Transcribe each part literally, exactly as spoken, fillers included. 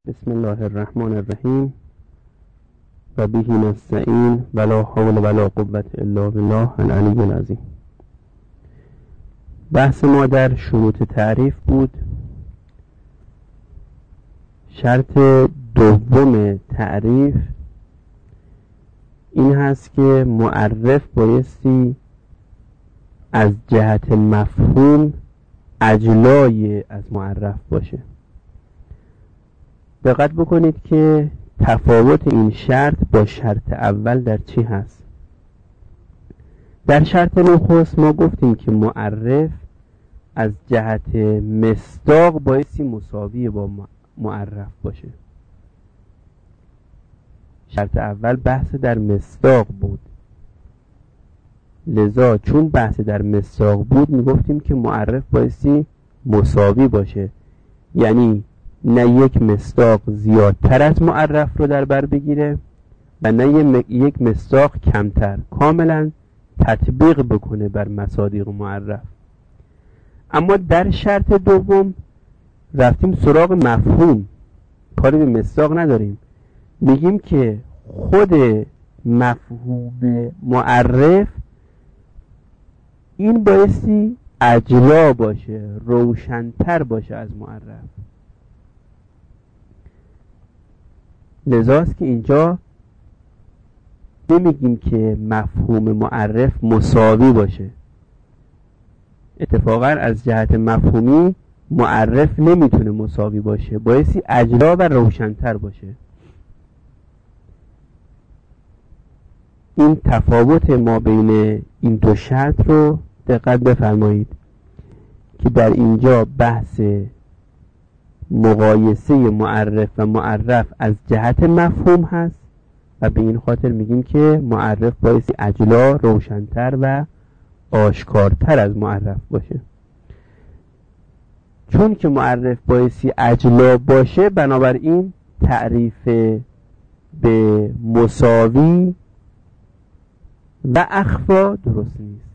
بسم الله الرحمن الرحیم و به نستعین ولا حول ولا قوة الا بالله العلی العظیم. بحث ما در شروط تعریف بود. شرط دوم تعریف این هست که معرف بایستی از جهت مفهوم اجلای از معرف باشه. دقت بکنید که تفاوت این شرط با شرط اول در چی هست. در شرط نخست ما گفتیم که معرف از جهت مصداق بایستی مساوی با معرف باشه. شرط اول بحث در مصداق بود، لذا چون بحث در مصداق بود میگفتیم که معرف بایستی مساوی باشه، یعنی نه یک مصداق زیادتر از معرف رو در بر بگیره و نه یک مصداق کمتر، کاملا تطبیق بکنه بر مصادیق معرف. اما در شرط دوم رفتیم سراغ مفهوم، کاری به مصداق نداریم. میگیم که خود مفهوم معرف این بایستی اجلا باشه، روشن‌تر باشه از معرف. لذاست که اینجا نمیگیم که مفهوم معرف مساوی باشه. اتفاقا از جهت مفهومی معرف نمیتونه مساوی باشه، بایستی اجلا و روشن‌تر باشه. این تفاوت ما بین این دو شرط رو دقت بفرمایید که در اینجا بحث مقایسه معرف و معرف از جهت مفهوم هست و به این خاطر میگیم که معرف بایستی اجلا، روشن‌تر و آشکارتر از معرف باشه. چون که معرف بایستی اجلا باشه، بنابراین تعریف به مساوی و اخفا درست نیست.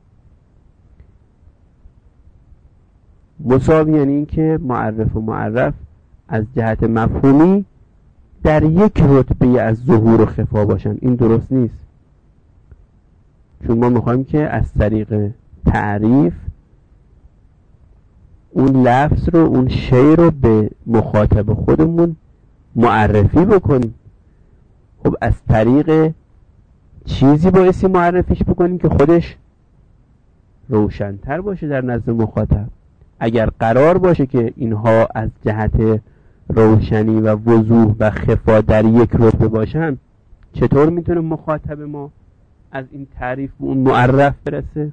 مساوی یعنی این که معرف و معرف از جهت مفهومی در یک رتبه از ظهور و خفا باشن، این درست نیست. چون ما میخوایم که از طریق تعریف اون لفظ رو، اون شی رو به مخاطب خودمون معرفی بکنیم. خب از طریق چیزی بایستی معرفیش بکنیم که خودش روشن‌تر باشه در نزد مخاطب. اگر قرار باشه که اینها از جهت روشنی و وضوح و خفا در یک رتبه باشن، چطور میتونه مخاطب ما از این تعریف به اون معرف برسه؟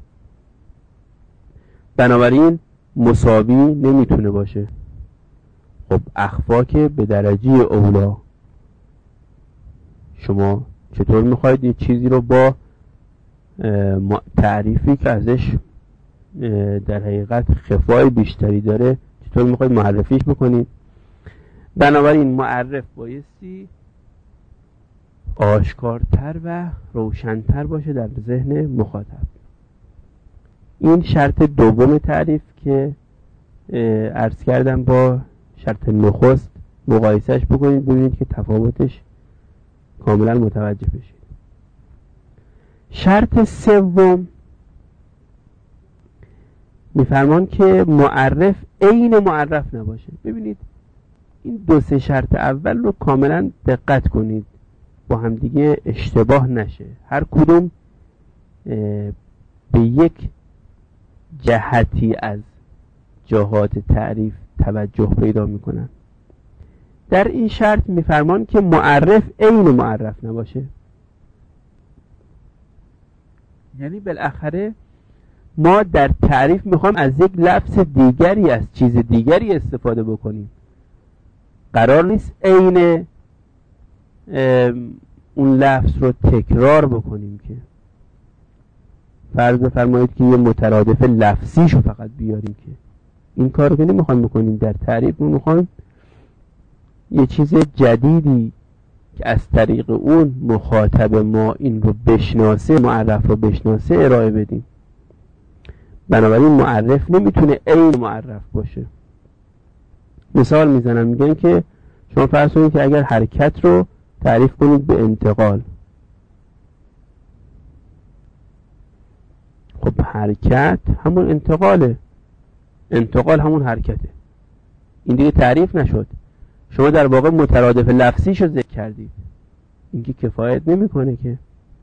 بنابراین مساوی نمیتونه باشه. خب اخفا که به درجه اولا. شما چطور میخواید یه چیزی رو با تعریفی که ازش در حقیقت خفای بیشتری داره چطور میخواید معرفیش بکنید؟ بنابراین معرف بایستی آشکارتر و روشنتر باشه در ذهن مخاطب. این شرط دوم تعریف که عرض کردم با شرط نخست مقایسهش بکنید، ببینید که تفاوتش کاملا متوجه بشید. شرط سوم میفرمان که معرف عین معرف نباشه. ببینید این دو سه شرط اول رو کاملا دقت کنید با هم دیگه اشتباه نشه. هر کدوم به یک جهتی از جهات تعریف توجه پیدا میکنن. در این شرط میفرمان که معرف عین معرف نباشه، یعنی بالاخره ما در تعریف میخوایم از یک لفظ دیگری، از چیز دیگری استفاده بکنیم. قرار نیست عین اون لفظ رو تکرار بکنیم که فرض بفرمایید که یه مترادف لفظیشو فقط بیاریم، که این کار رو که نمیخوایم بکنیم. در تعریف میخوایم یه چیز جدیدی که از طریق اون مخاطب ما این رو بشناسه، معرف رو بشناسه، ارائه بدیم. بنابراین معرف نمیتونه عین معرف باشه. مثال میزنم، میگن که شما فرض کنید که اگر حرکت رو تعریف کنید به انتقال، خب حرکت همون انتقاله، انتقال همون حرکته، این دیگه تعریف نشد. شما در واقع مترادف لفظیش رو ذکر کردید، این که کفایت نمیکنه که.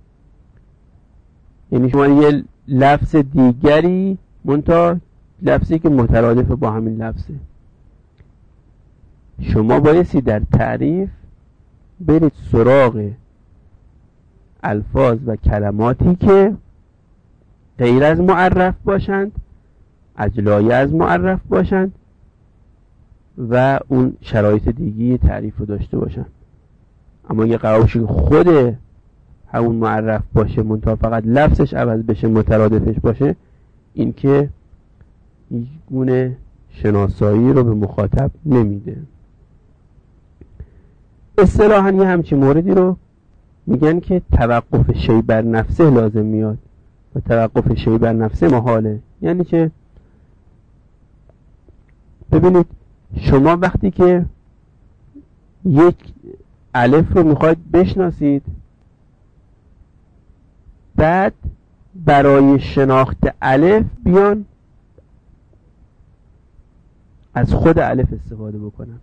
یعنی شما یه لفظ دیگری منتها لفظی که مترادف با همین لفظه، شما بایستی در تعریف برید سراغ الفاظ و کلماتی که غیر از معرف باشند، اجلای از معرف باشند و اون شرایط دیگی تعریف رو داشته باشند. اما یه قرارش خود همون معرف باشه منتها فقط لفظش عوض بشه، مترادفش باشه، این که هیچ گونه شناسایی رو به مخاطب نمیده. اصطلاحاً یه همچین موردی رو میگن که توقف شی بر نفسه لازم میاد و توقف شی بر نفسه محاله. یعنی که ببینید شما وقتی که یک الف رو میخواید بشناسید، بعد برای شناخت الف بیان از خود الف استفاده بکنن،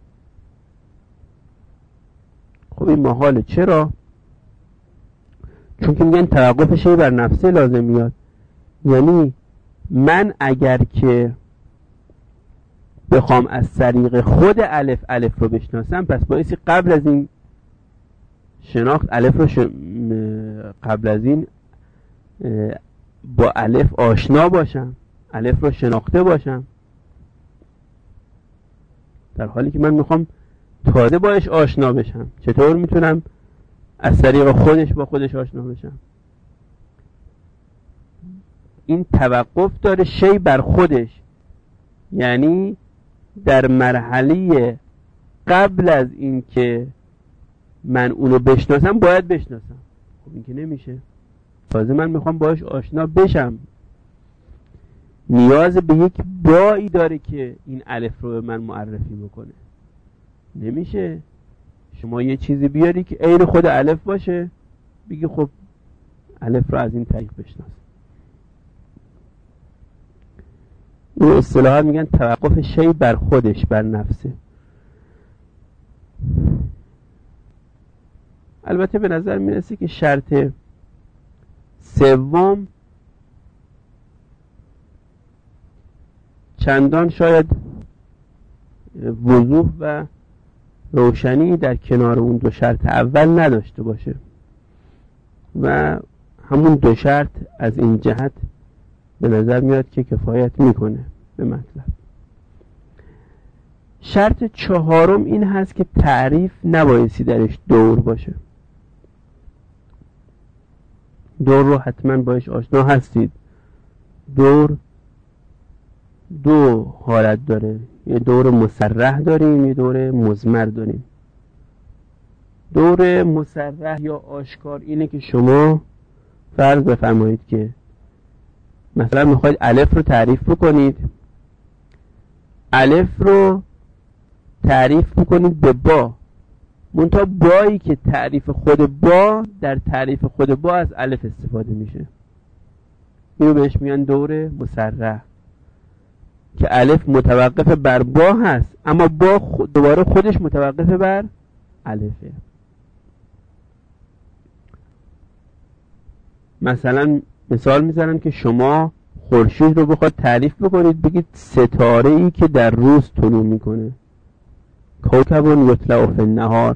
خب این محاله. چرا؟ چون که میگن توقف شی بر نفسه لازم میاد. یعنی من اگر که بخوام از طریق خود الف الف رو بشناسم، پس بایستی قبل از این شناخت الف رو ش... قبل از این با الف آشنا باشم، الف رو شناخته باشم، در حالی که من میخوام تازه باش آشنا بشم. چطور میتونم از طریق خودش با خودش آشنا بشم؟ این توقف داره شی بر خودش، یعنی در مرحله قبل از این که من اونو بشناسم باید بشناسم. خب این که نمیشه، تازه من میخوام باش آشنا بشم، نیاز به یک بایی داره که این الف رو به من معرفی بکنه. نمیشه شما یه چیزی بیاری که عین خود الف باشه بگی خب الف رو از این طریق بشناس. این اصطلاحات میگن توقف شی بر خودش، بر نفسه. البته به نظر میرسه که شرط سوم چندان شاید وضوح و روشنی در کنار اون دو شرط اول نداشته باشه و همون دو شرط از این جهت به نظر میاد که کفایت میکنه به مطلب. شرط چهارم این هست که تعریف نبایستی درش دور باشه. دور رو حتما باش آشنا هستید. دور دو حالت داره، یه دور مصرح داریم، یه دور مضمر داریم. دور مصرح یا آشکار اینه که شما فرض بفرمایید که مثلا میخواید الف رو تعریف بکنید، الف رو تعریف بکنید به با، منتها بایی که تعریف خود با در تعریف خود با از الف استفاده میشه. اینو بهش میگن دور مصرح که الف متوقف بر با هست اما با خود دوباره خودش متوقف بر الفه. مثلا مثال میزنن که شما خورشید رو بخواد تعریف بکنید، بگید ستاره ای که در روز طلوع میکنه، کوکبون یطلع فی النهار،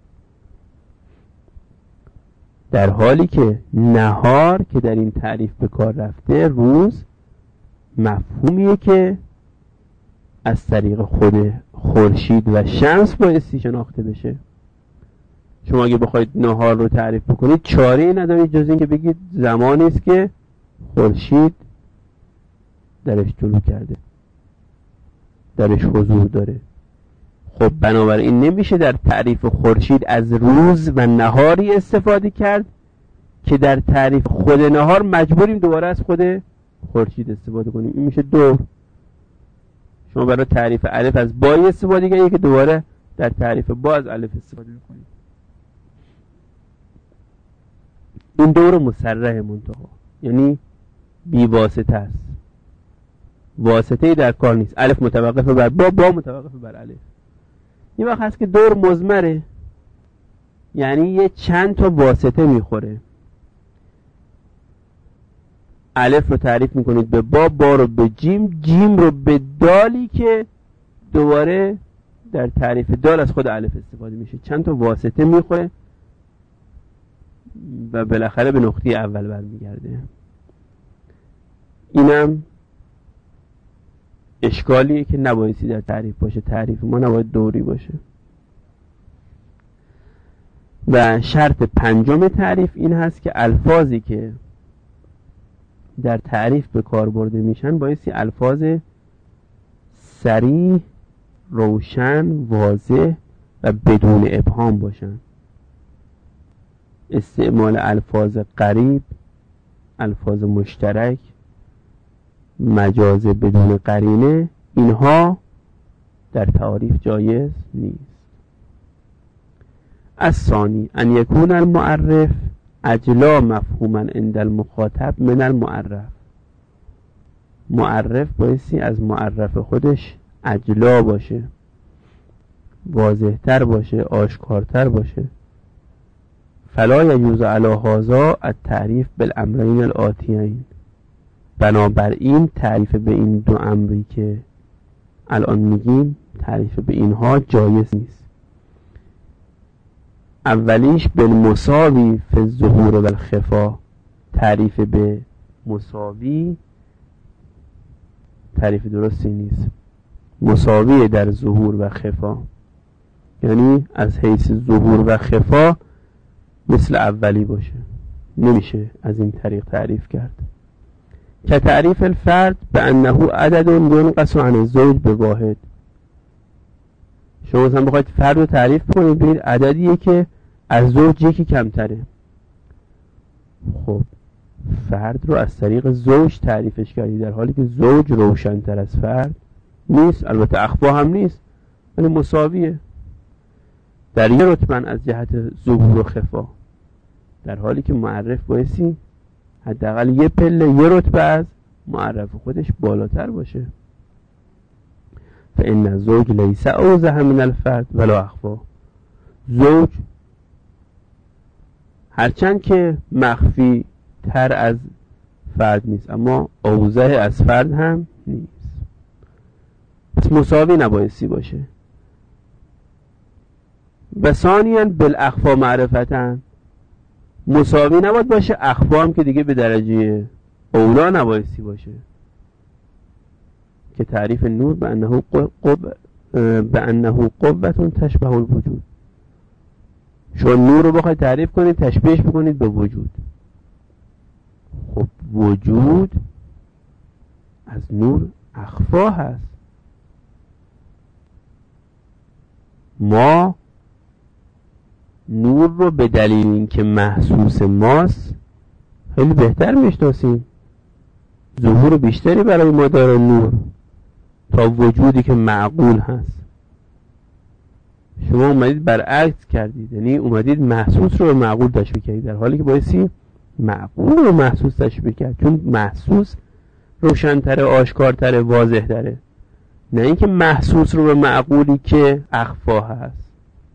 در حالی که نهار که در این تعریف به کار رفته، روز مفهومیه که از طریق خود خورشید و شمس بایستی شناخته بشه. شما اگه بخواید نهار رو تعریف بکنید چاره‌ای ندارید جز این که بگید زمانی است که خورشید درش طلوع کرده، درش حضور داره. خب بنابراین نمیشه در تعریف خورشید از روز و نهاری استفاده کرد که در تعریف خود نهار مجبوریم دوباره از خود خورشید استفاده کنیم. این میشه دور. شما برای تعریف الف از بایی استفاده کنید که دوباره در تعریف با از الف استفاده میکنیم. این دور مسرح منتها، یعنی بی واسطه است، واسطه‌ای در کار نیست. الف متوقف بر با، با متوقف بر الف. یه وقت هست که دور مضمره، یعنی یه چند تا واسطه میخوره. الف رو تعریف میکنید به با، با رو به جیم، جیم رو به دالی که دوباره در تعریف دال از خود الف استفاده میشه. چند تا واسطه میخوره و بالاخره به نقطه اول برمیگرده. اینم اشکالیه که نبایستی در تعریف باشه. تعریف ما نباید دوری باشه. و شرط پنجم تعریف این هست که الفاظی که در تعریف به کار برده میشن بایستی الفاظ صریح، روشن، واضح و بدون ابهام باشن. استعمال الفاظ قریب، الفاظ مشترک، مجاز بدون قرینه، اینها در تعریف جایز نیست. الثانی ان یکون المعرف اجلا مفهوما عند المخاطب من المعرف. معرف بایستی از معرف خودش اجلا باشه، واضحتر باشه، آشکارتر باشه. فلا یجوز علی هذا التعریف بالامرین الآتیین. بنابراین تعریف به این دو امری که الان میگیم، تعریف به اینها جایز نیست. اولیش بالمساوی فی الظهور و الخفا. تعریف به مساوی تعریف درستی نیست. مساوی در ظهور و خفا، یعنی از حیث ظهور و خفا مثل اولی باشه، نمیشه از این طریق تعریف کرد. که تعریف الفرد به انه عدد ینقص عن الزوج به واحد. شما مثلا بخواید فرد رو تعریف کنید، ببینید عددیه که از زوج یکی کمتره. خب فرد رو از طریق زوج تعریفش کردی، در حالی که زوج روشن‌تر از فرد نیست، البته اخفا هم نیست، ولی مساویه در یه رتبه از جهت ظهور و خفا، در حالی که معرف بایستی حداقل یه پله، یه رتبه از معرف خودش بالاتر باشه. فإن الزوج لیس اوضح من الفرد ولا اخفا. زوج هرچند که مخفی تر از فرد نیست، اما اوضح از فرد هم نیست. پس مساوی نبایستی باشه. و ثانیاً بالاخفا معرفتن، مساوی نباید باشه، اخفا هم که دیگه به درجه اولا نبایستی باشه. که تعریف نور به انه قب به انه قوة تشبه الوجود. شما نور رو بخواید تعریف کنید، تشبیهش بکنید به وجود. خب وجود از نور اخفا هست. ما نور رو به دلیل اینکه محسوس ماست خیلی بهتر میشناسیم، ظهور بیشتری برای ما داره نور تا وجودی که معقول هست. شما اومدید برعکس کردید، یعنی اومدید محسوس رو به معقول تشبیه کردید، در حالی که بایستی معقول رو محسوس تشبیه کرد، چون محسوس روشن‌تره، آشکارتره، واضح‌تره، نه اینکه محسوس رو به معقولی که اخفا هست.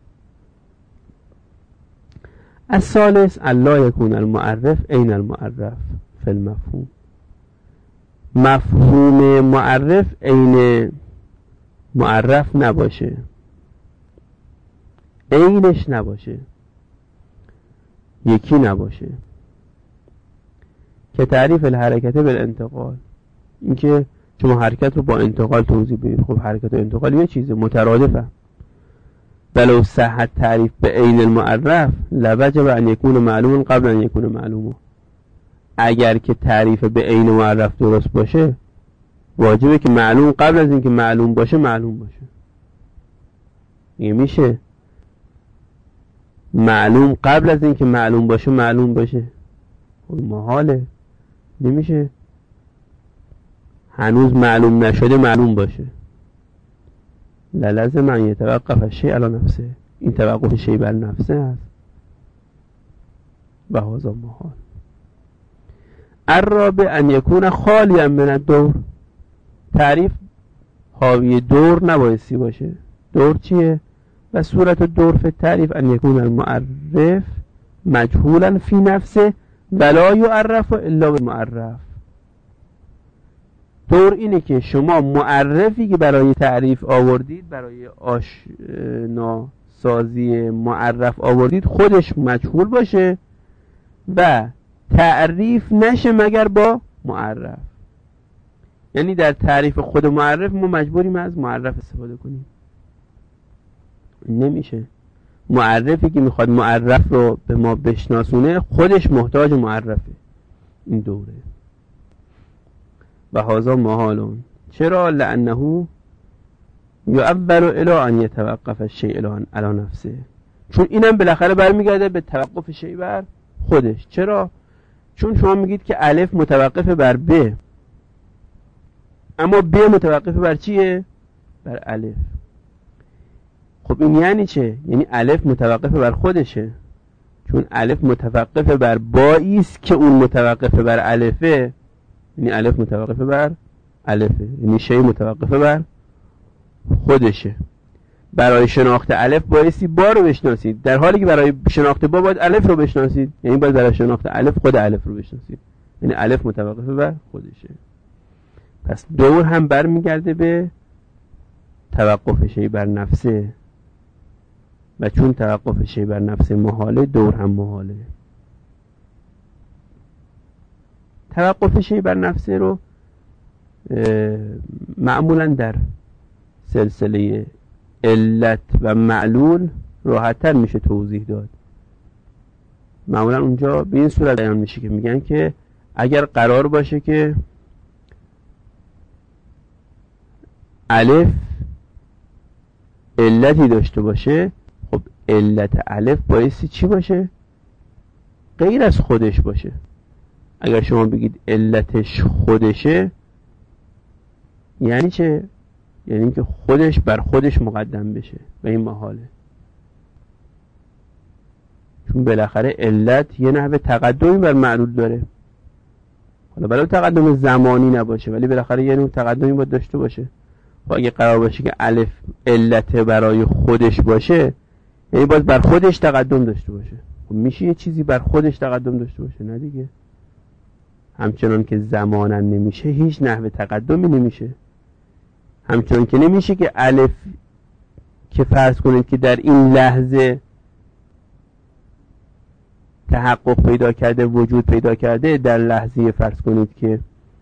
الثالث الا یکون المعرف عین المعرف فی المفهوم. مفهوم معرف عین معرف نباشه، عینش نباشه، یکی نباشه. که تعریف الحرکت بالانتقال، اینکه شما حرکت رو با انتقال توضیح بدید. خب حرکت و انتقال یه چیزه، مترادفه. ولو صحت تعریف به عین المعرف لوجب ان یکون معلوم قبل ان یکون معلوم. اگر که تعریف به عین معرف درست باشه، واجبه که معلوم قبل از اینکه معلوم باشه معلوم باشه. یه میشه معلوم قبل از اینکه معلوم باشه معلوم باشه؟ خب محاله، نمیشه هنوز معلوم نشده معلوم باشه. للازم ان یتوقف الشیء علی نفسه، این توقف شیء بر نفسه است و هذا محال. الرابع ان یکون خالیا من الدور، تعریف حاوی دور نبایستی باشه. دور چیه؟ و صورت دور فی تعریف ان یکون المعرف مجهولا فی نفسه ولا یعرف الا بالمعرف. دور اینه که شما معرفی که برای تعریف آوردید، برای آشناسازی معرف آوردید، خودش مجهول باشه و تعریف نشه مگر با معرف. یعنی در تعریف خود معرف ما مجبوریم از معرف استفاده کنیم. نمیشه. معرفی که میخواد معرف رو به ما بشناسونه خودش محتاج معرفه. این دوره. و هذا محال. چرا؟ لانه یعبر الی ان یتوقف الشیء علی نفسه، چون اینم بالاخره برمیگرده به توقف شیء بر خودش. چرا؟ چون شما میگید که الف متوقف بر ب، اما ب متوقف بر چیه؟ بر الف. خب این یعنی چه؟ یعنی الف متوقف بر خودشه، چون الف متوقف بر بایی است که اون متوقف بر الفه. یعنی الف متوقف بر الفه، یعنی شیء متوقف بر خودشه. برای شناخت الف بایستی با رو بشناسید، در حالی که برای شناخت با باید الف رو بشناسید. یعنی باید برای شناخت الف خود الف رو بشناسید، یعنی الف متوقف بر خودشه. پس دور هم برمیگرده به توقف شیء بر نفسه، و چون توقف شیء بر نفسه محاله، دور هم محاله. توقف شیء بر نفسه رو معمولا در سلسله علت و معلول راحت‌تر میشه توضیح داد. معمولا اونجا به این صورت بیان میشه که میگن که اگر قرار باشه که الف علتی داشته باشه، خب علت الف بایستی چی باشه؟ غیر از خودش باشه. اگر شما بگید علتش خودشه، یعنی چه؟ یعنی که خودش بر خودش مقدم بشه، و این محاله. چون بالاخره علت یه نحوه تقدمی بر معلول داره. حالا بلکه تقدم زمانی نباشه، ولی بالاخره یه نوع تقدمی باید داشته باشه. و اگه قرار باشه که الف علت برای خودش باشه، یعنی باید بر خودش تقدم داشته باشه. خب میشه یه چیزی بر خودش تقدم داشته باشه؟ نه دیگه. همچنان که زمانا نمیشه، هیچ نحوه تقدمی نمیشه. همچنان که نمیشه که الف که فرض کنید که در این لحظه تحقق پیدا کرده، وجود پیدا کرده، در لحظه فرض کنید که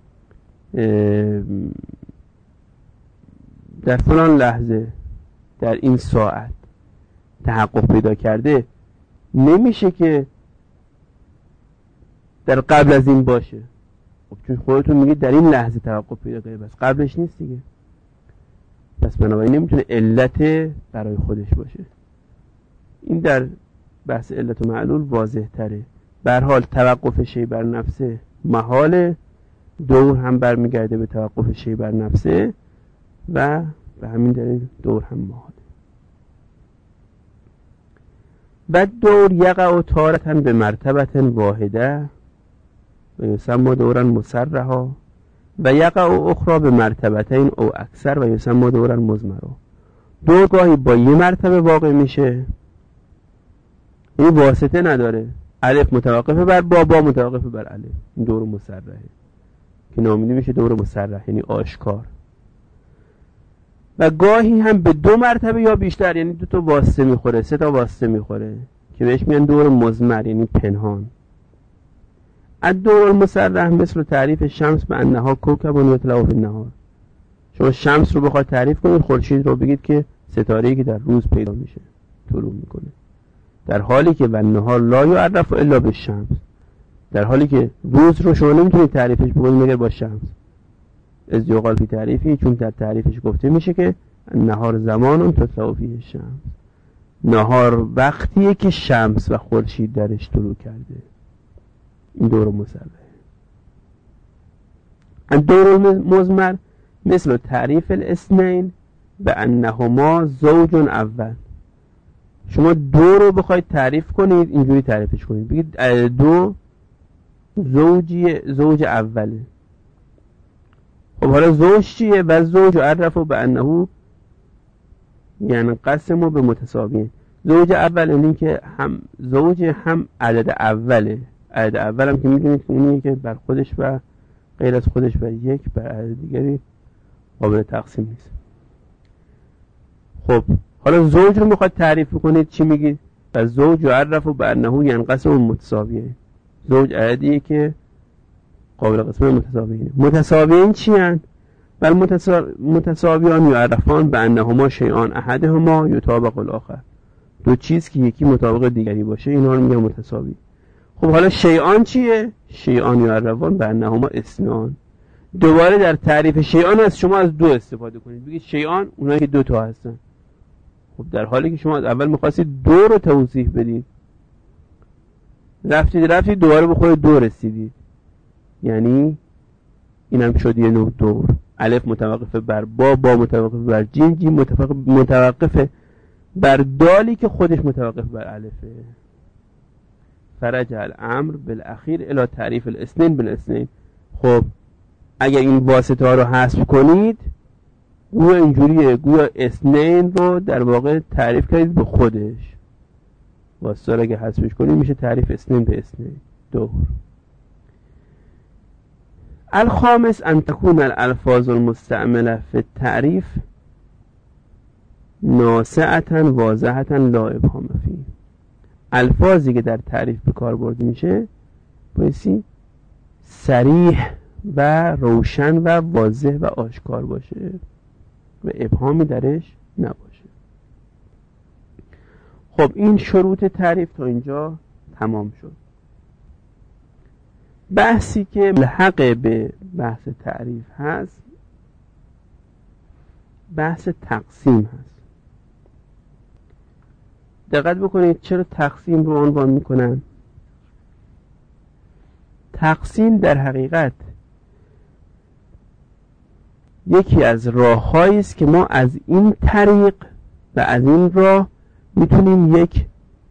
در فلان لحظه در این ساعت تحقق پیدا کرده، نمیشه که در قبل از این باشه. خب چون خودتون میگید در این لحظه تحقق پیدا کرده، بس قبلش نیست دیگه. پس بنابراین نمیتونه علت برای خودش باشه. این در بحث علت و معلول واضح تره. به هر حال توقف شیء بر نفسه محاله، دور هم برمیگرده به توقف شیء بر نفسه، و به همین دلیل دور هم محاله. و دور یقع تارة به مرتبة واحده و یسمى دورا مسرحا و یقع اخرى به مرتبتین او اکثر و یسمى دورا مضمرا. دور گاهی با یه مرتبه واقع میشه، این واسطه نداره. الف متوقف بر با، با متوقف بر الف. این دور مسرحه که نامیده میشه دور مسرح، یعنی آشکار. و گاهی هم به دو مرتبه یا بیشتر، یعنی دو تا واسطه میخوره، سه تا واسطه میخوره، که بهش میگن دور مضمر، یعنی پنهان. الدور المسرح مثل تعریف شمس به انها کوکب یطلع فی النهار. شما شمس رو بخواد تعریف کنید، خورشید رو بگید که ستاره‌ای که در روز پیدا میشه، طلوع میکنه، در حالی که والنهار لا یعرف الا بالشمس. در حالی که روز رو شما نمیتونید تعریفش بکنید مگر با شمس. از یقال فی تعریفی، چون در تعریفش گفته میشه که نهار زمان تطلع فیه الشمس. نهار وقتیه که شمس و خورشید درش طلوع کرده. این دور مسرح. الدور مضمر مثل تعریف الاثنین به انهما زوج اول. شما دو رو بخواید تعریف کنید اینجوری تعریفش کنید، بگید دو زوجی زوج اوله. خب حالا زوج چیه؟ و زوج عرفو به انه یعنی قسمو به متساویه. زوج اول اینی که هم زوج هم عدد اوله. عدد اول هم که میدونید که اونیه که بر خودش و غیر از خودش بر یک بر عدد دیگری قابل تقسیم نیست. خب حالا زوج رو میخواد تعریف کنید چی میگید؟ و زوج عرفو به انه ینقسم متساویه. زوج عددیه که قابل قسمت متساویه. متساویین چی هن؟ بل متسا... متساویان یعرفان به انهما شیئان احدهما یطابق الاخر. دو چیز که یکی مطابق دیگری باشه اینا رو میگن متساوی. خب حالا شیئان چیه؟ شیئان یعرفان به انهما اثنان. دوباره در تعریف شیئان از شما از دو استفاده کنید، بگید شیئان اونایی که دو تا هستن. خب در حالی که شما از اول می‌خواستید دو رو توضیح بدید، رفتید رفتید دوباره به خود دو رسیدید، یعنی اینم شد یه نوع دور. الف متوقف بر با، با متوقف بر جیم، جیم متوقف بر دالی که خودش متوقف بر الفه. فرجع الامر بالاخیر الی تعریف الاثنین بالاثنین. خب اگر این واسطه ها رو حذف کنید گویا اینجوریه، گویا اثنین رو در واقع تعریف کردید به خودش. واسطه رو اگر حذفش کنید میشه تعریف اثنین به اثنین دور. الخامس ان تكون الالفاظ المستعمله في التعريف ناسعه واضحه لا ابهام فيه. الفاظی که در تعریف به کار برده میشه بایستی صریح و روشن و واضح و آشکار باشه و ابهامی درش نباشه. خب این شروط تعریف تا اینجا تمام شد. بحثی که ملحق به بحث تعریف هست بحث تقسیم هست. دقت بکنید چرا تقسیم رو عنوان میکنن. تقسیم در حقیقت یکی از راه‌هایی است که ما از این طریق و از این راه میتونیم یک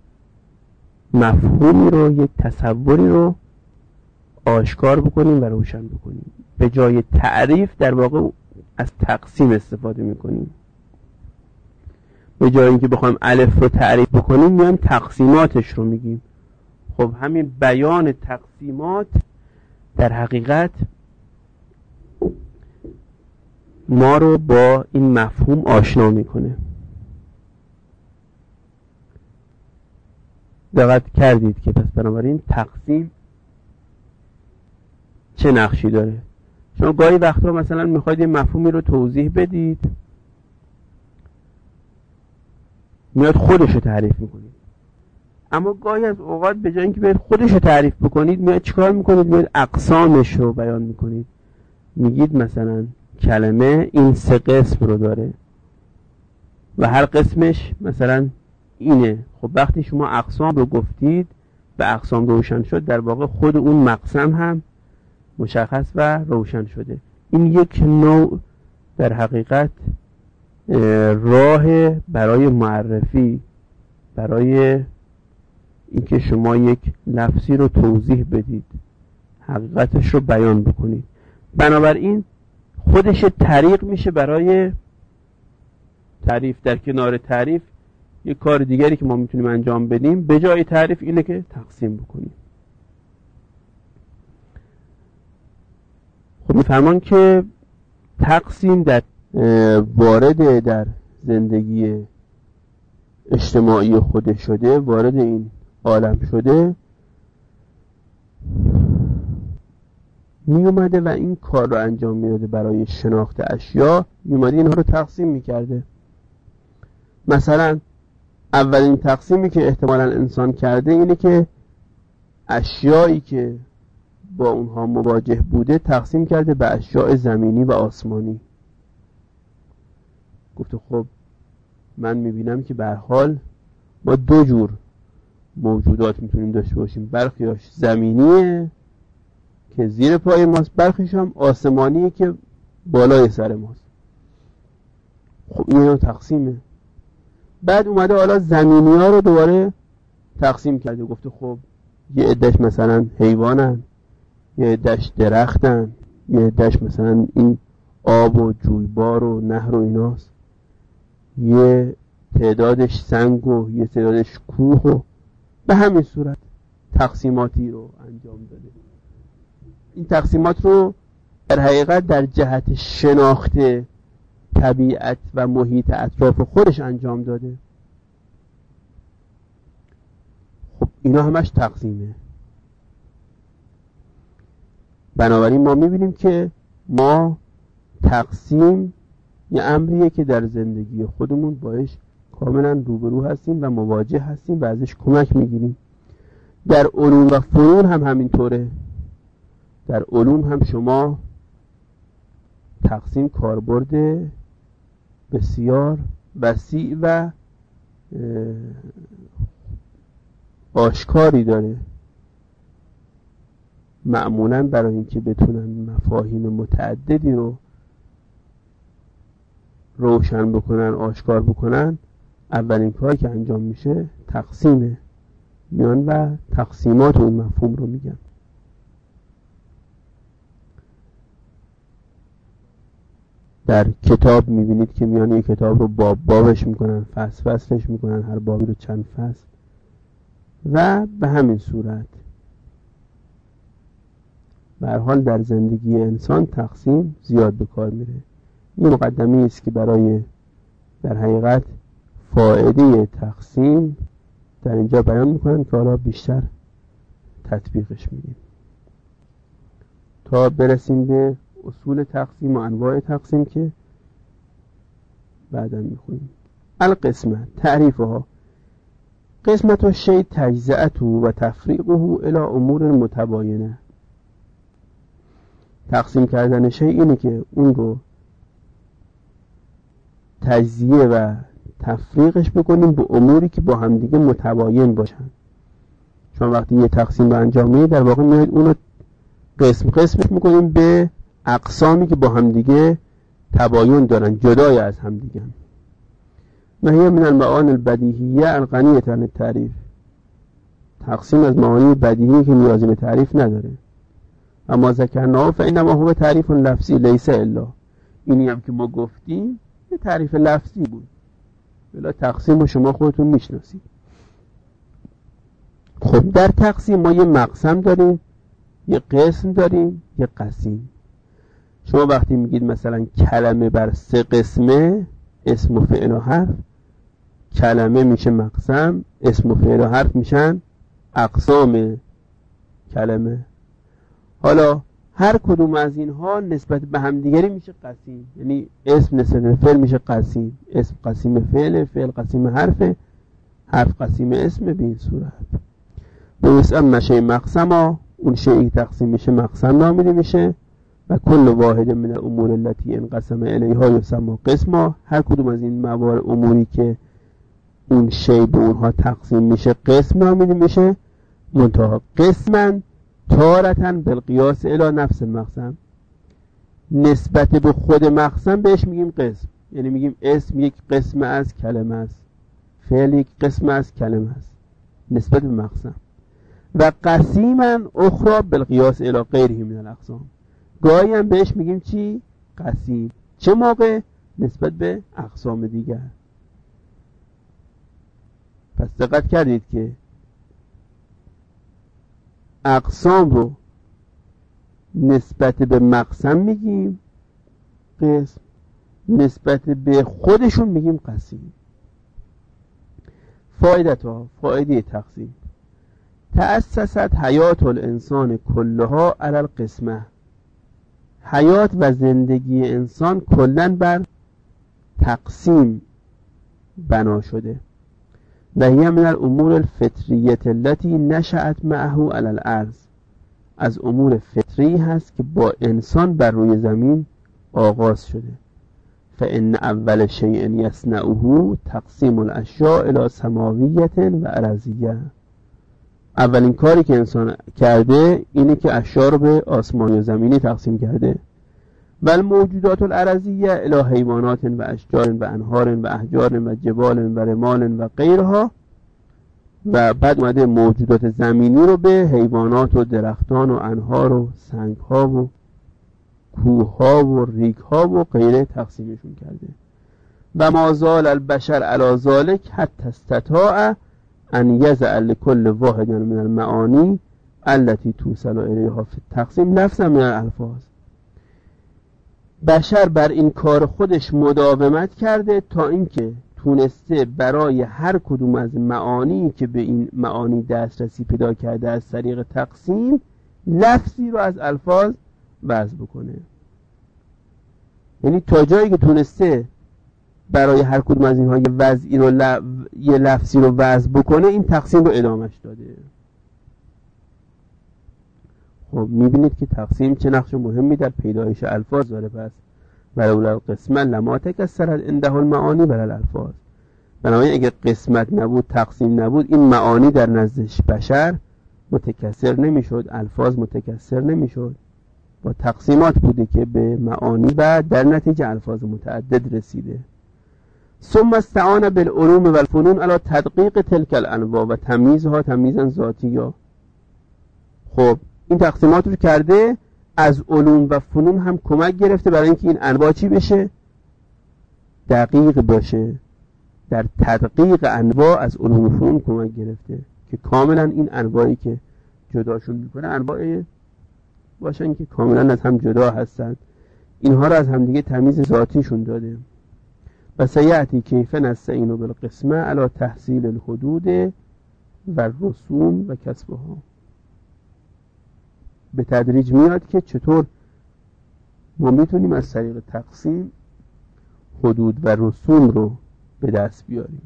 مفهومی رو، یک تصوری رو آشکار بکنیم و روشن بکنیم. به جای تعریف در واقع از تقسیم استفاده میکنیم. به جای اینکه بخوایم الف رو تعریف بکنیم میایم تقسیماتش رو میگیم. خب همین بیان تقسیمات در حقیقت ما رو با این مفهوم آشنا میکنه. دقت کردید که پس بنابراین تقسیم چه نقشی داره؟ شما گاهی وقتا مثلا میخواید این مفهومی رو توضیح بدید، میاد خودش رو تعریف میکنید. اما گاهی از اوقات به جای اینکه بیاید خودش رو تعریف بکنید میاد چیکار میکنید؟ میاد اقسامش رو بیان میکنید. میگید مثلا کلمه این سه قسم رو داره و هر قسمش مثلا اینه. خب وقتی شما اقسام رو گفتید و اقسام روشن شد در واقع خود اون مقسم هم مشخص و روشن شده. این یک نوع در حقیقت راه برای معرفی، برای اینکه شما یک لفظی رو توضیح بدید، حقیقتش رو بیان بکنید. بنابراین خودش طریق میشه برای تعریف. در کنار تعریف یک کار دیگری که ما میتونیم انجام بدیم به جای تعریف اینه که تقسیم بکنیم. خب میفرمان که تقسیم در وارد در زندگی اجتماعی خود شده، وارد این عالم شده، می اومده و این کار رو انجام میداده. برای شناخت اشیا می اومده اینها رو تقسیم میکرده. مثلا اولین تقسیمی که احتمالاً انسان کرده اینه که اشیایی که با اونها مواجه بوده تقسیم کرده به اشیاء زمینی و آسمانی. گفته خب من میبینم که به هر حال ما دو جور موجودات میتونیم داشته باشیم. برخیاش زمینیه که زیر پای ماست، برخیش هم آسمانیه که بالای سر ماست. خب این یه تقسیمه. بعد اومده حالا زمینی ها رو دوباره تقسیم کرده، گفته خب یه عدهش مثلا حیوانن، یه عدهش درختن، یه عدهش مثلا این آب و جویبار و نهر و ایناست، یه تعدادش سنگ و یه تعدادش کوه و به همین صورت تقسیماتی رو انجام داده. این تقسیمات رو در حقیقت در جهت شناخت طبیعت و محیط اطراف خودش انجام داده. خب اینا همش تقسیمه. بنابراین ما میبینیم که ما تقسیم یه امریه که در زندگی خودمون باش کاملا روبرو هستیم و مواجه هستیم و ازش کمک میگیریم. در علوم و فنون هم همینطوره. در علوم هم شما تقسیم کاربرد بسیار وسیع و آشکاری داره. معمولا برای اینکه بتونن مفاهیم متعددی رو روشن بکنن، آشکار بکنن، اولین کاری که انجام میشه تقسیمه. میان و تقسیمات اون مفهوم رو میگن. در کتاب میبینید که میان یک کتاب رو باب بابش میکنن، فصل فصلش میکنن، هر بابی رو چند فصل، و به همین صورت به هر حال در زندگی انسان تقسیم زیاد به کار میره. این مقدمه است که برای در حقیقت فایده تقسیم در اینجا بیان میکنن که حالا بیشتر تطبیقش میدیم تا برسیم به اصول تقسیم و انواع تقسیم که بعدا میخونیم. القسمه تعریفها: قسمت الشیء تجزئته و تفریقه الی امور متباینه. تقسیم کردن شیء اینه که اون رو تجزیه و تفریقش بکنیم به اموری که با همدیگه متباین باشن. چون وقتی یه تقسیم رو انجام میدید در واقع میاد اون رو قسم قسمش میکنیم به اقسامی که با همدیگه تباین دارن، جدای از همدیگه. و هی من المعانی البدیهیه الغنیه عن التعریف. تقسیم از معانی بدیهی که نیازی به تعریف نداره. اما ذکرناه فانما هو تعریف لفظی لیس الا. اینی هم که ما گفتیم یه تعریف لفظی بود، بلا تقسیم رو شما خودتون میشناسید. خب در تقسیم ما یه مقسم داریم، یه قسم داریم، یه قسیم. شما وقتی میگید مثلا کلمه بر سه قسمه، اسم و فعل و حرف، کلمه میشه مقسم، اسم و فعل و حرف میشن اقسام کلمه. حالا هر کدوم از اینها نسبت به همدیگری میشه قسیم. یعنی اسم نسبت به فعل میشه قسیم، اسم قسیم فعل، فعل قسیم حرف، حرف قسیم اسم. به این صورت به اسم مشه مقسم، اون شیئی تقسیم میشه مقسم نامیده میشه. و کل واحد من الامور التي انقسم الیها یسمى قسما. هر کدوم از این موارد اموری که اون شیء به اونها تقسیم میشه قسم نامیده میشه. منتها قسمن تارتن بالقیاس الی نفس المقسم. نسبت به خود مقسم بهش میگیم قسم. یعنی میگیم اسم یک قسم از کلمه است، فعل یک قسم از کلمه است نسبت به مقسم. و قسیما اخرى بالقیاس الی غیره من الاقسام. گاهی هم بهش میگیم چی؟ قسیم. چه موقع؟ نسبت به اقسام دیگر. پس دقت کردید که اقسام رو نسبت به مقسم میگیم قسم، نسبت به خودشون میگیم قسیم. فایدتها: فایده تقسیم: تأسست حیات الانسان کلها علی القسمه. حیات و زندگی انسان کلن بر تقسیم بنا شده. و هی من الامور الفطریه التي نشأت معه علی الارض. از امور فطری هست که با انسان بر روی زمین آغاز شده. فان اول شیء یصنعه تقسیم الاشیاء الی سماویه و ارضیه. اولین کاری که انسان کرده اینه که اشیاء رو به آسمانی و زمینی تقسیم کرده. و الموجودات الارضیه الی حیوانات و اشجار و انهار و احجار و جبال و رمال و غیرها، و بعد اومده موجودات زمینی رو به حیوانات و درختان و انهار و سنگها و کوهها و ریگها و غیره تقسیمشون کرده. و ما زال البشر علی ذلک حتی استطاع ان یضع لكل واحد من المعانی التي توصل الیها فی التقسیم لفظا من الالفاظ. بشر بر این کار خودش مداومت کرده تا اینکه تونسته برای هر کدوم از معانی که به این معانی دسترسی پیدا کرده از طریق تقسیم لفظی رو از الفاظ وضع بکنه. یعنی تا جایی که تونسته برای هر کدوم از اینها یه وضعی رو ل... یه لفظی رو وضع بکنه، این تقسیم رو ادامش داده. خب میبینید که تقسیم چه نقش مهمی در پیدایش الفاظ داره. پس ولولا القسمه لما تکسرت عنده المعانی بل الالفاظ. بنابراین اگر قسمت نبود، تقسیم نبود، این معانی در نزد بشر متکثر نمیشد، الفاظ متکثر نمیشد. با تقسیمات بوده که به معانی و در نتیجه الفاظ متعدد رسیده. ثم استعان بالعلوم و الفنون علی تدقیق تلک الانواع و تمییزها تمییزا ذاتیا. خب این تقسیمات رو کرده، از علوم و فنون هم کمک گرفته برای اینکه این انواع چی بشه؟ دقیق باشه. در تدقیق انواع از علوم و فنون کمک گرفته که کاملا این انواعی که جداشون میکنه انواع باشن که کاملا از هم جدا هستن، اینها رو از همدیگه تمییز ذاتیشون داده. و سیأتی کیف نستعین بالقسمه علی تحصیل الحدود و رسوم و کسبها. به تدریج میاد که چطور ما میتونیم از طریق تقسیم حدود و رسوم رو به دست بیاریم.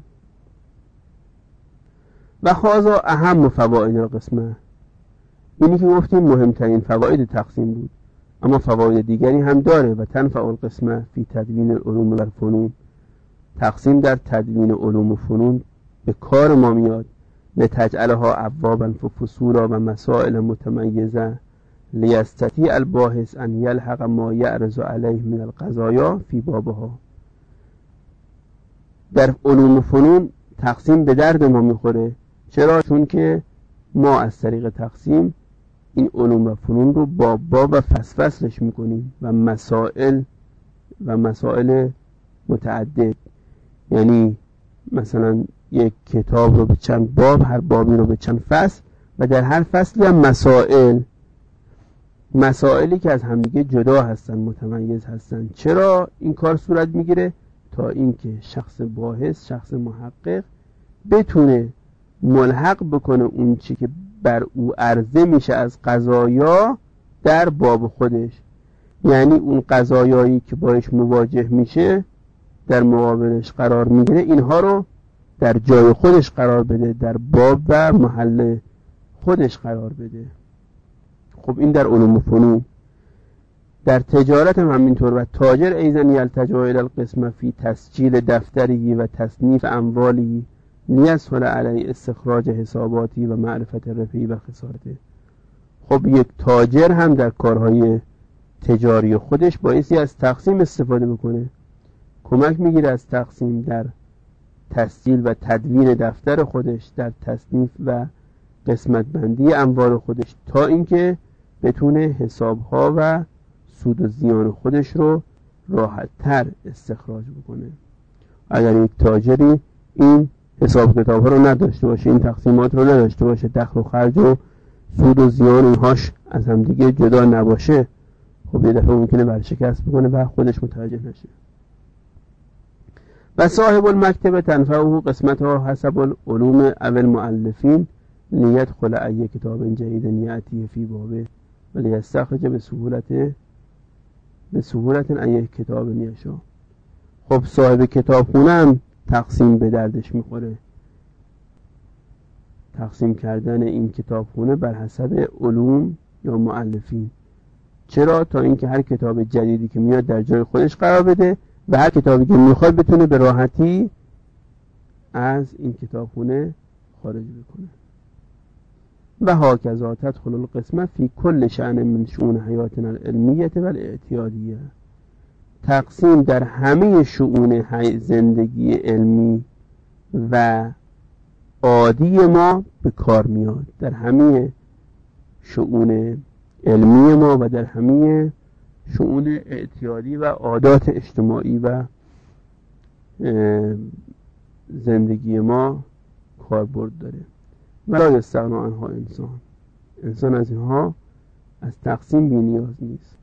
و خاصا اهم فواید القسمه، اینی که گفتیم مهمترین فواید تقسیم بود، اما فواید دیگری هم داره. و تنفع القسمه فی تدوین العلوم و الفنون، تقسیم در تدوین علوم و فنون به کار ما میاد. لتجعلها ابوابا فصولا و مسائل متمیزه لیستطیع الباحث ان یلحق ما یعرض علیه من القضایا فی بابها. در علوم و فنون تقسیم به درد ما میخوره. چرا؟ چون که ما از طریق تقسیم این علوم و فنون رو باب باب و فصل فصلش میکنیم و مسائل و مسائل متعدد. یعنی مثلا یک کتاب رو به چند باب، هر بابی رو به چند فصل، و در هر فصلی هم مسائل مسائلی که از همدیگه جدا هستن، متمیز هستن. چرا این کار صورت میگیره؟ تا اینکه شخص باحث، شخص محقق بتونه ملحق بکنه اون چی که بر او عرضه میشه از قضایا در باب خودش. یعنی اون قضایایی که باش مواجه میشه، در مقابلش قرار میگیره، اینها رو در جای خودش قرار بده، در باب و محل خودش قرار بده. خب این در علوم و فنون. در تجارت هم همینطور. و تاجر ایزن یلتجا الی القسمه فی تسجیل دفتری و تصنیف اموالی لیسهل علی استخراج حساباتی و معرفت ربحی و خسارته. خب یک تاجر هم در کارهای تجاری خودش بایستی از تقسیم استفاده بکنه. کمک میگیره از تقسیم در تسجیل و تدوین دفتر خودش، در تصنیف و قسمت بندی اموال خودش، تا اینکه بتونه حسابها و سود و زیان خودش رو راحت تر استخراج بکنه. اگر یک تاجری این حساب کتاب ها رو نداشته باشه، این تقسیمات رو نداشته باشه، دخل و خرج و سود و زیان اینهاش از هم دیگه جدا نباشه، خب یه دفعه ممکنه ورشکست بکنه و خودش متوجه نشه. و صاحب المکتب تنفعه قسمتها حسب العلوم او المؤلفین لیدخل ای کتاب جدید یأتی فی بابه و لیستخرج به سهولت به سهولت ای کتاب یشاء. خب صاحب کتابخونه هم تقسیم به دردش میخوره. تقسیم کردن این کتابخونه بر حسب علوم یا مؤلفین. چرا؟ تا اینکه هر کتاب جدیدی که میاد در جای خودش قرار بده و هر کتابی که میخواد بتونه به راحتی از این کتابخونه خارج بکنه. و هاکذا تدخل القسمه فی کل شأن من شؤون حیاتنا العلمیه و الاعتیادیه. تقسیم در همه شؤون زندگی علمی و عادی ما به کار میاد، در همه شؤون علمی ما و در همه شؤون اعتیادی و عادات اجتماعی و زندگی ما کاربرد داره. ولا یستغنی عنها انسان، انسان از اینها از تقسیم بی نیاز نیست.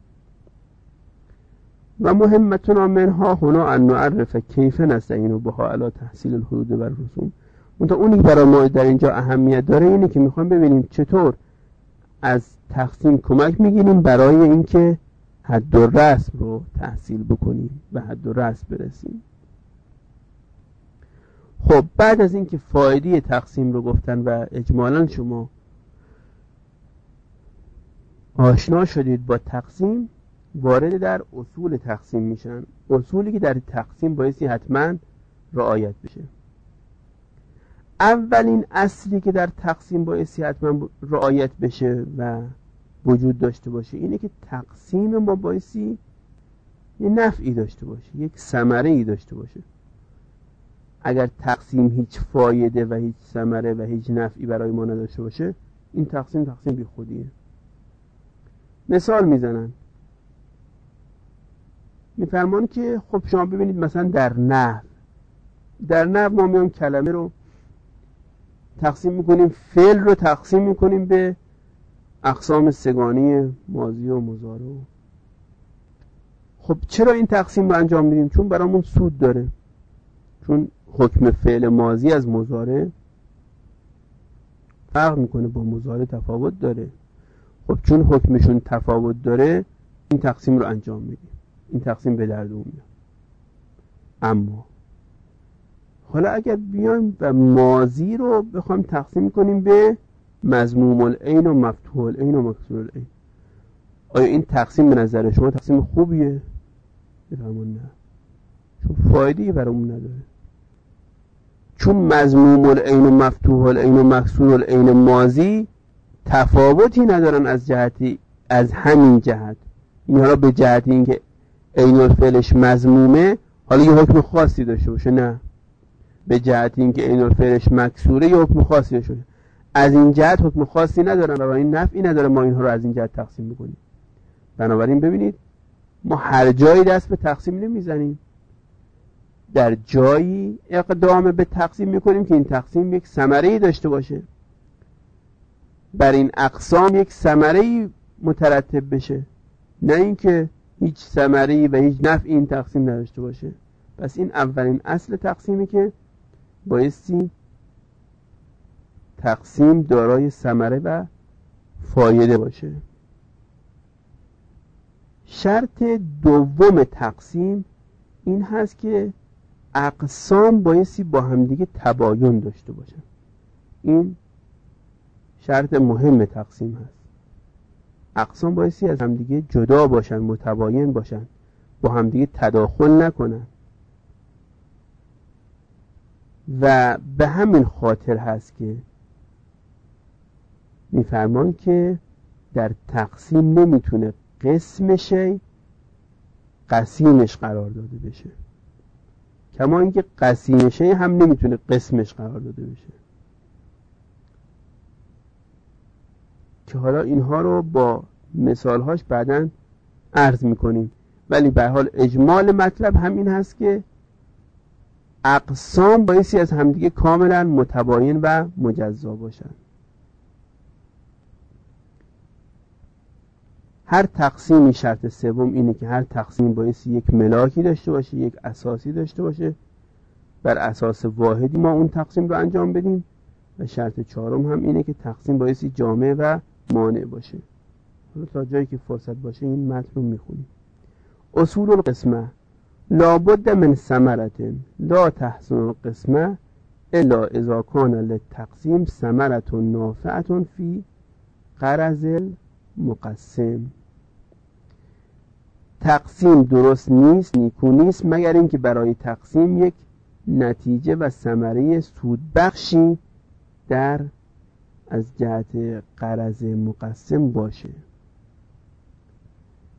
و مهمتنا منها هنا ان نعرف کیف نستعین بها علی تحصیل الحدود و الرسوم. اون اونی که برای ما در اینجا اهمیت داره اینه که میخوام ببینیم چطور از تقسیم کمک میگیریم برای اینکه حد و رسم رو تحصیل بکنیم، به حد و رسم برسیم. خب بعد از اینکه فایده تقسیم رو گفتن و اجمالاً شما آشنا شدید با تقسیم، وارد در اصول تقسیم میشن. اصولی که در تقسیم بایستی حتما رعایت بشه. اولین اصلی که در تقسیم بایستی حتما رعایت بشه و وجود داشته باشه اینه که تقسیم ما بایستی یه نفعی داشته باشه، یک ثمره ای داشته باشه. اگر تقسیم هیچ فایده و هیچ ثمره و هیچ نفعی برای ما نداشته باشه، این تقسیم تقسیم بی خودیه. مثال میزنن، میفرمان که خب شما ببینید مثلا در نحو در نحو ما میام کلمه رو تقسیم میکنیم، فعل رو تقسیم میکنیم به اقسام سگانی ماضی و مضارع. خب چرا این تقسیم رو انجام میدیم؟ چون برامون سود داره، چون حکم فعل ماضی از مضارع فرق میکنه، با مضارع تفاوت داره. خب چون حکمشون تفاوت داره این تقسیم رو انجام میدیم، این تقسیم به درد اون میاد. اما حالا اگر بیایم و ماضی رو بخوایم تقسیم کنیم به مضموم العین و مفتوح العین و مکسور العین، آیا این تقسیم به نظر شما تقسیم خوبیه؟ بفرمون نه، چون فایده‌ای برامون نداره. چون مضموم العین و مفتوح العین و مکسور العین ماضی تفاوتی ندارن از جهتی از همین جهت، این حالا به جهتی اینکه عین الفعلش مضمومه حالا یه حکم خاصی داشته باشه، نه به جهتی اینکه عین الفعلش مکسوره یه حکم خاصی داشته باشه. از این جهت حکم خاصی ندارن و این نفعی نداره ما اینها رو از این جهت تقسیم میکنیم. بنابراین ببینید ما هر جایی دست به تقسیم نمیزنیم، در جایی اقدام به تقسیم میکنیم که این تقسیم یک ثمره‌ای داشته باشه، بر این اقسام یک ثمره‌ای مترتب بشه، نه اینکه هیچ ثمره‌ای و هیچ نفعی این تقسیم نداشته باشه. پس این اولین اصل تقسیمی که بایستی تقسیم دارای ثمره و فایده باشه. شرط دوم تقسیم این هست که اقسام بایستی با همدیگه تباین داشته باشن. این شرط مهم تقسیم هست. اقسام بایستی از همدیگه جدا باشن، متباین باشن، با همدیگه تداخل نکنن. و به همین خاطر هست که میفرمان که در تقسیم نمیتونه قسم شی قسیمش قرار داده بشه، کما اینکه قسیم شی هم نمیتونه قسمش قرار داده بشه، که حالا اینها رو با مثالهاش بعداً عرض میکنیم. ولی به هر حال اجمال مطلب همین هست که اقسام بایستی از همدیگه کاملا متباین و مجزا باشن. هر تقسیمی شرط سوم اینه که هر تقسیم بایستی یک ملاکی داشته باشه، یک اساسی داشته باشه، بر اساس واحدی ما اون تقسیم رو انجام بدیم. و شرط چهارم هم اینه که تقسیم بایستی جامع و مانع باشه. حالا تا جایی که فرصت باشه این متن رو میخونیم. اصول القسمه لابد من ثمرة لا تحسن القسمه الا اذا کان للتقسیم ثمرة نافعة فی غرض المقسم. تقسیم درست نیست، نیکو نیست، مگر اینکه برای تقسیم یک نتیجه و ثمره سودبخشی در از جهت غرض مقسم باشه.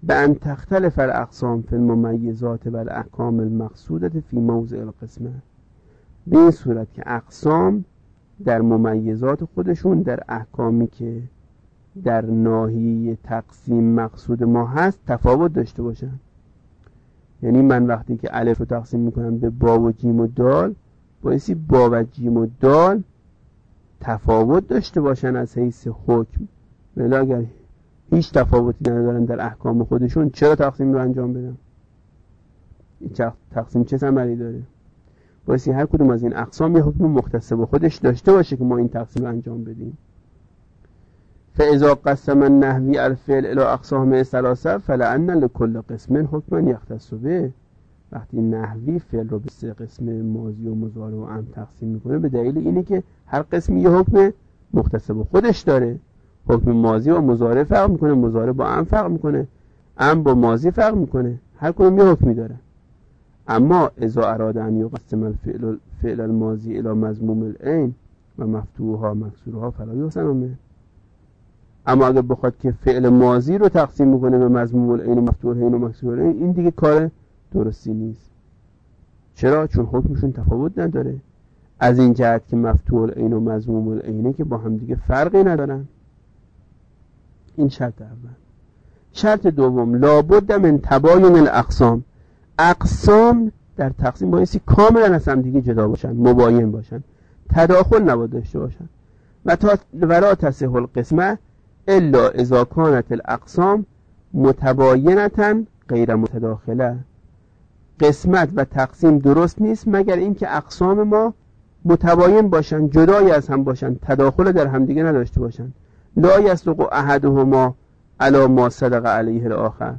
به ان تختلف الاقسام فی الممیزات و الاحکام المقصودة فی موضع القسمه، به این صورت که اقسام در ممیزات خودشون در احکامی که در ناحیه تقسیم مقصود ما هست تفاوت داشته باشن. یعنی من وقتی که الف رو تقسیم میکنم به با و جیم و دال، بایستی با و جیم و دال تفاوت داشته باشن از حیث حکم، ولی اگر هیچ تفاوتی ندارن در احکام خودشون چرا تقسیم رو انجام بدم؟ این تقسیم چه ثمری داره؟ بایستی هر کدوم از این اقسام یه حکم مختص به خودش داشته باشه که ما این تقسیم رو انجام بدیم. فاذا قسم النحوی الفعل الى اقسام ثلاثه فلان لكل قسم حکما یختص به. وقتی نحوی فعل رو به سه قسم ماضی و مضارع و امر تقسیم میکنه به دلیل اینه که هر قسم یه حکم مختص به خودش داره. حکم ماضی و مضارع فرق میکنه، مضارع با امر فرق میکنه، امر با ماضی فرق میکنه، هر کدوم یه حکمی داره. اما اذا اراد ان یقسم الفعل فعل الماضی الى مضموم العین و مفتوحها مکسورها فلا یحسن. اما اگر بخواد که فعل ماضی رو تقسیم میکنه به مضموم العین و مفتوح العین و مکسور العین، این دیگه کار درستی نیست. چرا؟ چون حکمشون تفاوت نداره، از این جهت که مفتوح العین و مضموم العینه که با هم دیگه فرقی ندارن. این شرط اول. شرط دوم، لابد من تباین الاقسام. اقسام در تقسیم بایستی کاملا از هم دیگه جدا باشن، مباین باشن، تداخل نباید داشته باشن. و تا ولا تصح القسمه الا اذا كانت الاقسام متباینه غیر متداخله. قسمت و تقسیم درست نیست مگر اینکه اقسام ما متباین باشن، جدای از هم باشن، تداخل در هم دیگه نداشته باشن. لا یصدق احدهما علی ما صدق علیه الاخر.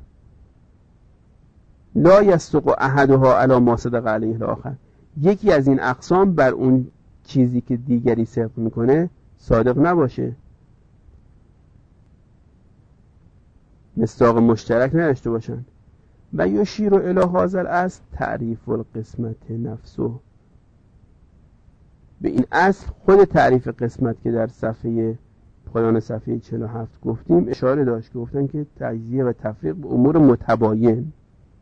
لا یصدق احدها علی ما صدق علیه الاخر. یکی از این اقسام بر اون چیزی که دیگری صدق میکنه صادق نباشه، مصداق مشترک نداشته باشن. و یشیر الی هذا الاصل تعریف القسمت نفسه. به این اصل خود تعریف قسمت که در صفحه پایان صفحه چهل و هفت گفتیم اشاره داشت، گفتن که تجزیه و تفریق به امور متباین.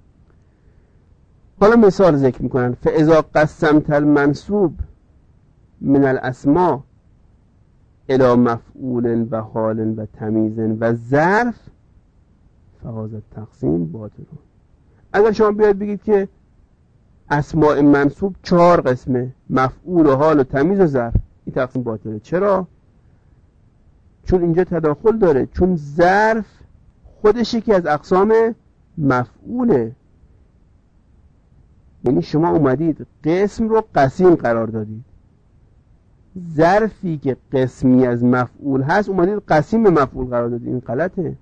حالا مثال ذکر میکنن. فاذا قسمت المنصوب من الاسماء الى مفعول و حال و تمیز و ظرف فهذا التقسیم باطل. اگر شما بیاید بگید که اسماء منصوب چهار قسمه، مفعول و حال و تمیز و ظرف، این تقسیم باطله. چرا؟ چون اینجا تداخل داره، چون ظرف خودش یکی از اقسام مفعوله. یعنی شما اومدید قسم رو قسیم قرار دادید، ظرفی که قسمی از مفعول هست اومدید قسیم به مفعول قرار دادید. این غلطه.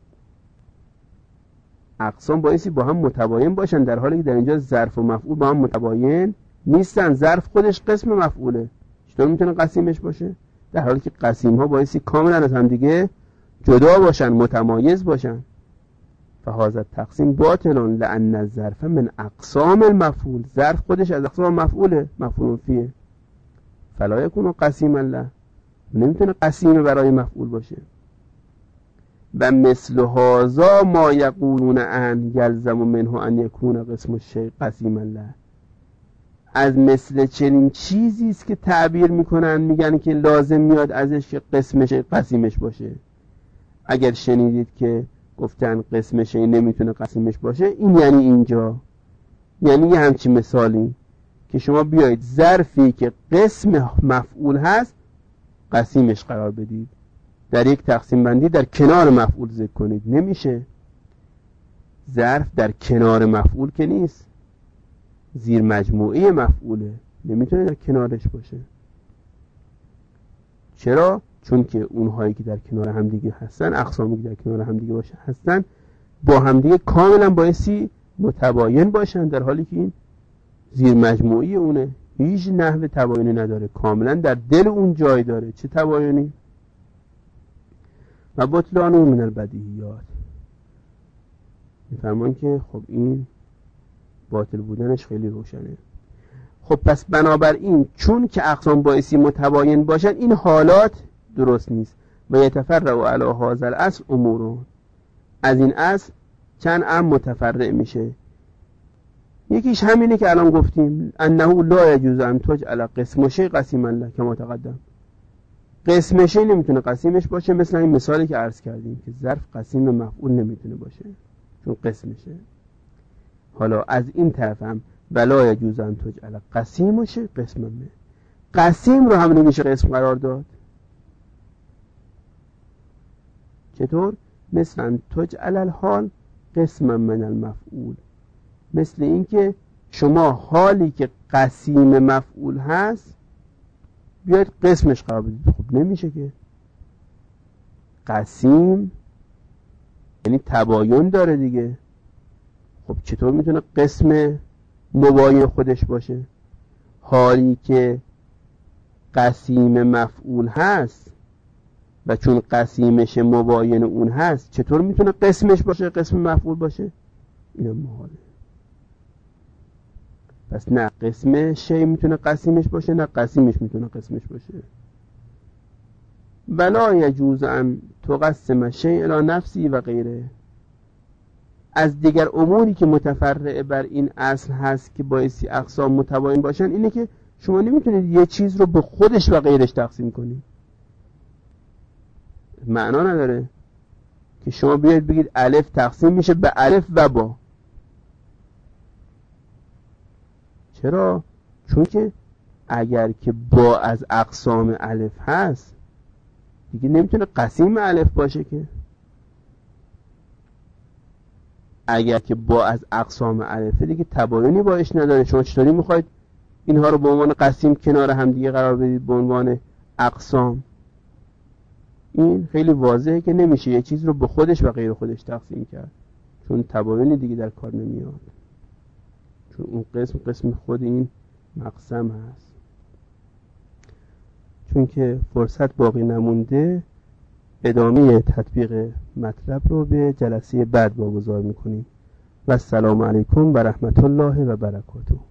اقسام بایستی با هم متباین باشن، در حالی که در اینجا ظرف و مفعول با هم متباین نیستن. ظرف خودش قسم مفعوله، چطور میتونه قسیمش باشه؟ در حالی که قسیم ها بایستی کاملا از هم دیگه جدا باشن، متمایز باشن. فهذا التقسیم باطل لان الظرف من اقسام المفعول. ظرف خودش از اقسام مفعوله، مفعول فیه. فلا یکون قسیما له، نمیتونه قسیم برای مفعول باشه. و مثل هذا ما یقولون ان یلزم منه ان یکون قسم الشیء قسیما له. از مثل چنین چیزی است که تعبیر میکنن، میگن که لازم میاد ازش که قسمش قسیمش باشه. اگر شنیدید که گفتن قسمش نمیتونه قسیمش باشه، این یعنی اینجا، یعنی یه همچین مثالی که شما بیایید ظرفی که قسم مفعول هست قسیمش قرار بدید، در یک تقسیم بندی در کنار مفعول ذکر کنید. نمیشه. ظرف در کنار مفعول که نیست، زیر مجموعه مفعوله، نمیتونه در کنارش باشه. چرا؟ چون که اونهایی که در کنار همدیگه هستن، اقسامی که در کنار همدیگه باشه هستن، با همدیگه کاملا بایستی متباین باشن، در حالی که این زیر مجموعه اونه، هیچ نحو تباینی نداره، کاملا در دل اون جای داره. چه تباینی؟ و بطلان من البدیهیات. میفرمان که خب این باطل بودنش خیلی روشنه. خب پس بنابراین چون که اقسام بایستی متباین باشن، این حالات درست نیست. و یتفرع علی هذا الاصل امور. از این اصل چند امر متفرع میشه. یکیش همینه که الان گفتیم انه لا یجوز ان تجعل قسم شیء قسیما له کما تقدم. قسم شیء نمیتونه قسیمش باشه، مثل این مثالی که عرض کردیم که ظرف قسیم مفعول نمیتونه باشه چون قسمشه. حالا از این طرف هم ولا یجوز ان تجعل قسیم شیء قسما له، قسیم رو هم نمیشه قسم قرار داد. چطور؟ مثل ان تجعل الحال قسما من المفعول، مثل این که شما حالی که قسیم مفعول هست بیاید قسمش قرار بدید. خب نمیشه که. قسیم یعنی تباین داره دیگه. خب چطور میتونه قسم مباین خودش باشه؟ حالی که قسیم مفعول هست و قسم قسیمش مباین اون هست، چطور میتونه قسمش باشه قسم مفعول باشه؟ اینم محاله. پس نه قسم شی میتونه قسیمش باشه، نه قسیمش میتونه قسمش باشه. ولا یجوز ان تقسم شیء الی نفسی و غیره. از دیگر اموری که متفرع بر این اصل هست که بایستی اقسام متباین باشن اینه که شما نمیتونید یه چیز رو به خودش و غیرش تقسیم کنید. معنا نداره که شما بیاید بگید الف تقسیم میشه به الف و با. چرا؟ چون که اگر که با از اقسام الف هست دیگه نمیتونه قسیم الف باشه که. اگر که با از اقسام الف دیگه تباینی باش نداره. شما چطوری میخواید اینها رو به عنوان قسیم کنار هم دیگه قرار بدید به عنوان اقسام؟ این خیلی واضحه که نمیشه یه چیز رو به خودش و غیر خودش تقسیم کرد، چون تباینی دیگه در کار نمیاد، چون اون قسم قسم خود این مقسم هست. چون که فرصت باقی نمونده ادامه تطبیق مطلب رو به جلسه بعد واگذار میکنیم. و السلام علیکم و رحمت الله و برکاته.